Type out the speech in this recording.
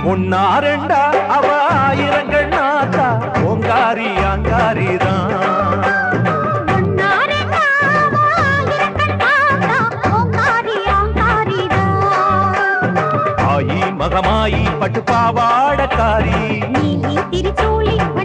ஒன்னா ரெண்டா அவ ஆயிரங்கள் நாத்தா ஓங்காரி அங்காரிதான் ஆயி மகமாயி பட்டு பாவாடக்காரி நீலி திரிச்சூலி